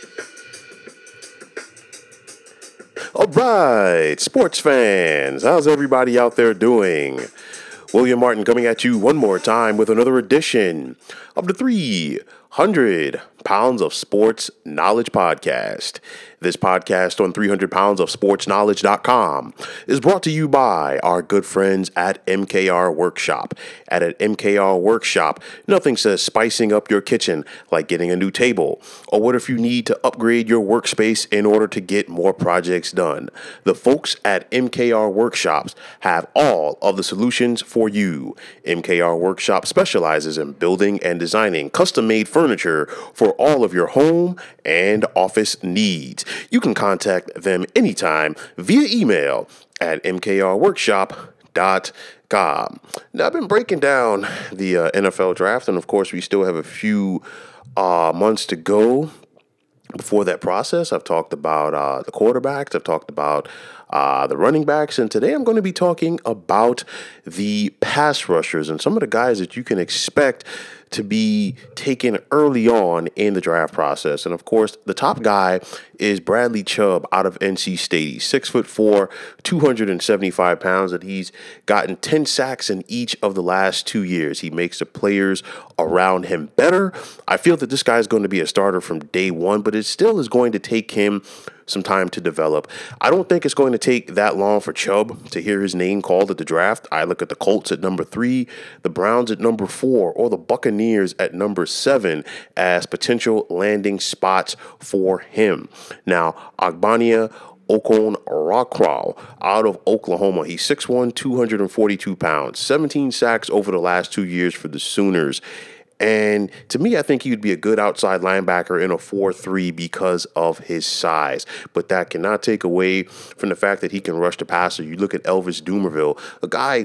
All right, sports fans, how's everybody out there doing? William Martin coming at you one more time with another edition of the 300 Pounds of Sports Knowledge Podcast. This podcast on 300 pounds of sports knowledge.com is brought to you by our good friends at MKR Workshop. At an MKR Workshop, nothing says spicing up your kitchen like getting a new table. Or what if you need to upgrade your workspace in order to get more projects done? The folks at MKR Workshops have all of the solutions for you. MKR Workshop specializes in building and designing custom-made furniture for all of your home and office needs. You can contact them anytime via email at mkrworkshop.com. Now, I've been breaking down the NFL draft, and of course, we still have a few months to go before that process. I've talked about the quarterbacks. I've talked about the running backs. And today I'm going to be talking about the pass rushers and some of the guys that you can expect to be taken early on in the draft process. And of course, the top guy is Bradley Chubb out of NC State. He's 6'4", 275 pounds, and he's gotten 10 sacks in each of the last 2 years. He makes the players around him better. I feel that this guy is going to be a starter from day one, but it still is going to take him some time to develop. I don't think it's going to take that long for Chubb to hear his name called at the draft. I look at the Colts at number 3, the Browns at number 4, or the Buccaneers at number 7 as potential landing spots for him. Now, Ogbonnia Okoronkwo out of Oklahoma. He's 6'1", 242 pounds, 17 sacks over the last 2 years for the Sooners. And to me, I think he would be a good outside linebacker in a 4-3 because of his size. But that cannot take away from the fact that he can rush the passer. You look at Elvis Dumervil, a guy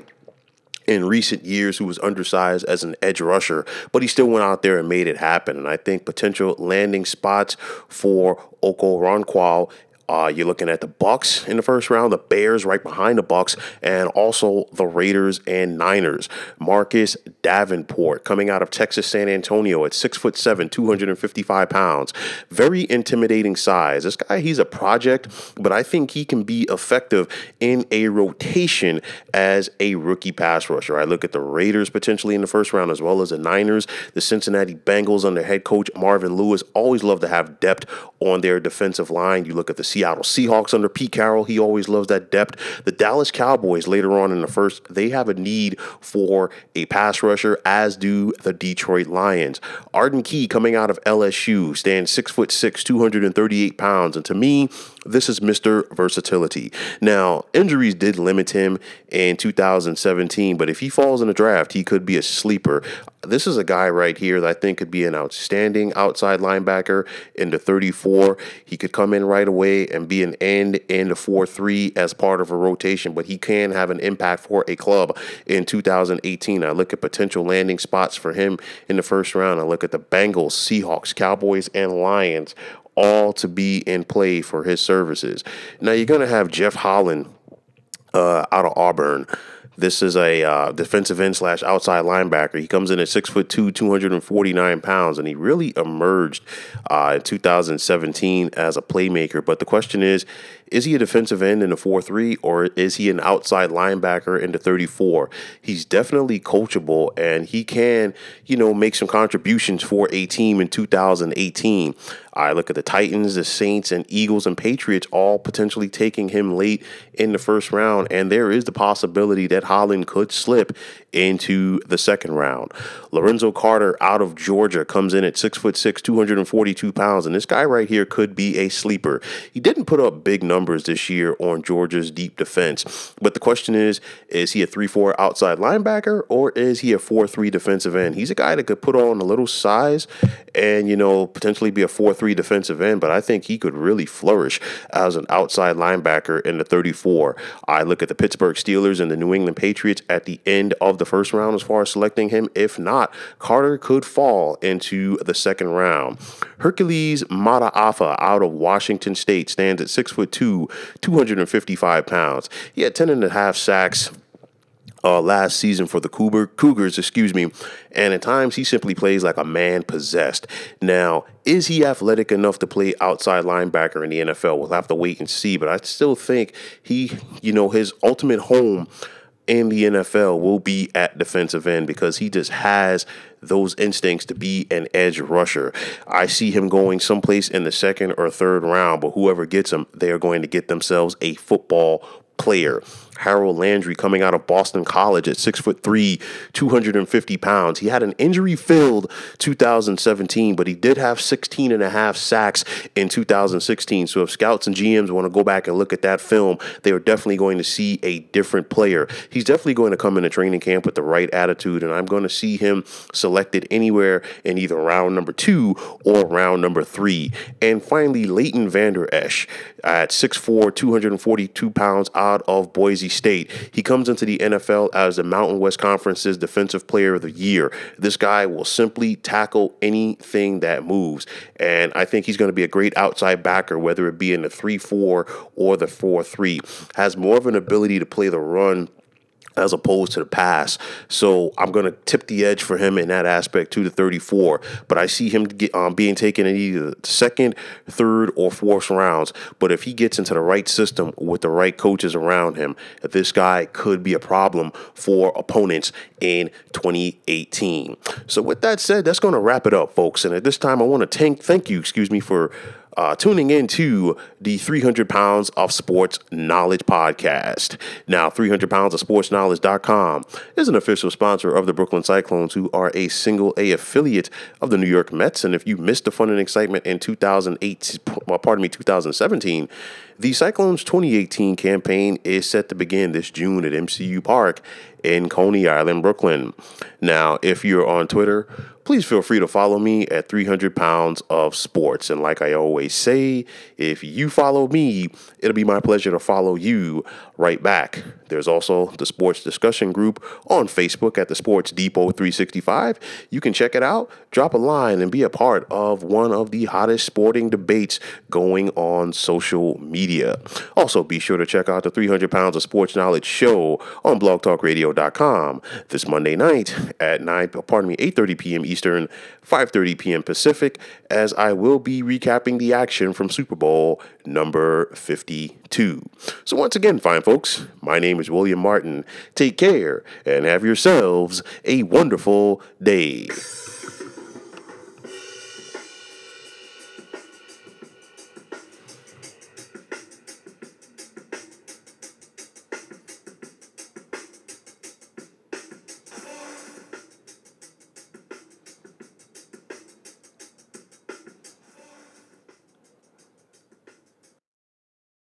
in recent years who was undersized as an edge rusher, but he still went out there and made it happen. And I think potential landing spots for Okoronkwo, you're looking at the Bucks in the first round, the Bears right behind the Bucks, and also the Raiders and Niners. Marcus Davenport coming out of Texas San Antonio at 6'7", 255 pounds. Very intimidating size. This guy, he's a project, but I think he can be effective in a rotation as a rookie pass rusher. I look at the Raiders potentially in the first round as well as the Niners. The Cincinnati Bengals under head coach Marvin Lewis always love to have depth on their defensive line. You look at the Seattle Seahawks under Pete Carroll. He always loves that depth. The Dallas Cowboys later on in the first, they have a need for a pass rusher, as do the Detroit Lions. Arden Key coming out of LSU stands 6'6", 238 pounds. And to me, this is Mr. Versatility. Now, injuries did limit him in 2017, but if he falls in the draft, he could be a sleeper. This is a guy right here that I think could be an outstanding outside linebacker in the 34. He could come in right away and be an end in the 4-3 as part of a rotation, but he can have an impact for a club in 2018. I look at potential landing spots for him in the first round. I look at the Bengals, Seahawks, Cowboys, and Lions, all to be in play for his services. Now, you're going to have Jeff Holland out of Auburn. This is a defensive end / outside linebacker. He comes in at 6'2", 249 pounds, and he really emerged in 2017 as a playmaker. But the question is he a defensive end in the 4-3, or is he an outside linebacker in the 34? He's definitely coachable, and he can, make some contributions for a team in 2018. I look at the Titans, the Saints, and Eagles and Patriots all potentially taking him late in the first round, and there is the possibility that Holland could slip into the second round. Lorenzo Carter out of Georgia comes in at 6'6", 242 pounds, and this guy right here could be a sleeper. He didn't put up big numbers this year on Georgia's deep defense, but the question is he a 3-4 outside linebacker, or is he a 4-3 defensive end? He's a guy that could put on a little size and, potentially be a 4-3 defensive end, but I think he could really flourish as an outside linebacker in the 34. I look at the Pittsburgh Steelers and the New England Patriots at the end of the first round as far as selecting him. If not, Carter could fall into the second round. Hercules Mataafa out of Washington State stands at 6'2", 255 pounds. He had 10.5 sacks last season for the Cougars, and at times he simply plays like a man possessed. Now, is he athletic enough to play outside linebacker in the NFL? We'll have to wait and see, but I still think his ultimate home in the NFL will be at defensive end because he just has those instincts to be an edge rusher. I see him going someplace in the second or third round, but whoever gets him, they are going to get themselves a football player. Harold Landry coming out of Boston College at 6'3", 250 pounds. He had an injury-filled 2017, but he did have 16 and a half sacks in 2016. So if scouts and GMs want to go back and look at that film, they are definitely going to see a different player. He's definitely going to come into training camp with the right attitude, and I'm going to see him selected anywhere in either round number 2 or round number 3. And finally, Leighton Vander Esch at 6'4", 242 pounds out of Boise State. He comes into the NFL as the Mountain West Conference's Defensive Player of the Year. This guy will simply tackle anything that moves, and I think he's going to be a great outside backer, whether it be in the 3-4 or the 4-3. Has more of an ability to play the run as opposed to the pass. So I'm going to tip the edge for him in that aspect to the 34. But I see him being taken in either the second, third, or fourth rounds. But if he gets into the right system with the right coaches around him, this guy could be a problem for opponents in 2018. So with that said, that's going to wrap it up, folks. And at this time, I want to thank you, for tuning into the 300 Pounds of Sports Knowledge podcast. Now, 300 Pounds of Sports Knowledge.com is an official sponsor of the Brooklyn Cyclones, who are a single A affiliate of the New York Mets. And if you missed the fun and excitement in 2017, the Cyclones 2018 campaign is set to begin this June at MCU Park in Coney Island, Brooklyn. Now, if you're on Twitter, please feel free to follow me at 300 Pounds of Sports. And like I always say, if you follow me, it'll be my pleasure to follow you right back. There's also the sports discussion group on Facebook at the Sports Depot 365. You can check it out, drop a line, and be a part of one of the hottest sporting debates going on social media. Also, be sure to check out the 300 Pounds of Sports Knowledge show on blogtalkradio.com this Monday night at 8:30 p.m. Eastern, 5:30 p.m. Pacific, as I will be recapping the action from Super Bowl number 52. So once again, fine folks, my name is William Martin. Take care and have yourselves a wonderful day.